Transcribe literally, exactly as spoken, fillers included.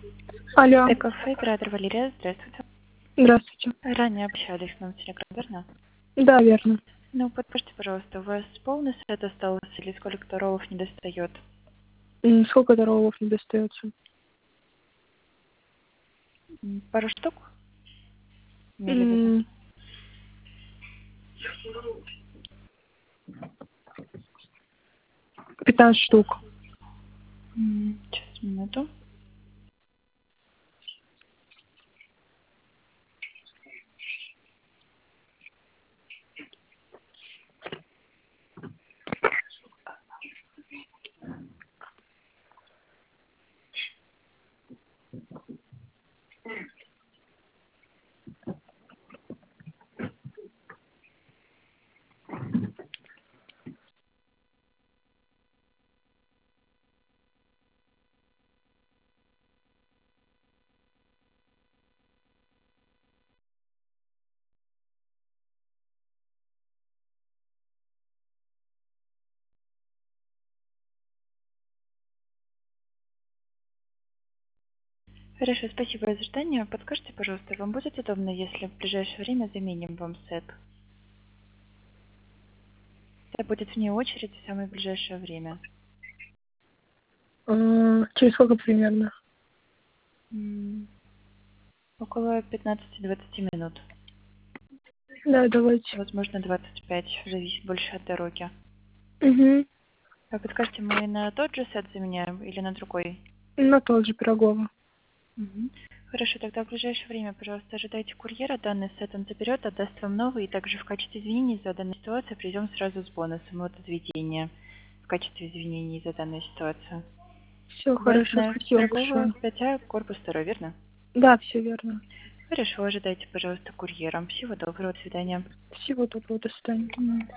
Алло. Т-кафе, оператор Валерия, здравствуйте. Здравствуйте. Ранее общались к нам в Телеграм, верно? Да, верно. Ну, подскажите, пожалуйста, у вас полный сет остался или сколько роллов не достает? М, Сколько роллов не достается? М, Пару штук? Имели в виду? М, пятнадцать штук. М, Сейчас, минуту. Хорошо, спасибо за ожидание. Подскажите, пожалуйста, вам будет удобно, если в ближайшее время заменим вам сет? Это будет вне очереди в самое ближайшее время. А, Через сколько примерно? М, Около пятнадцати-двадцати минут. Да, давайте. Возможно, двадцать пять. Зависит больше от дороги. Угу. А подскажите, мы на тот же сет заменяем или на другой? На тот же Пирогова. Мгм. Хорошо, тогда в ближайшее время, пожалуйста, ожидайте курьера. Данный сет он заберет, отдаст вам новый. И также в качестве извинений за данную ситуацию придем сразу с бонусом от заведения в качестве извинений за данную ситуацию. Все У вас хорошо, на спасибо Пирогова большое. пять А, корпус второй, верно? Да, все верно. Хорошо, ожидайте, пожалуйста, курьера. Всего доброго, до свидания. Всего доброго, до свидания. М.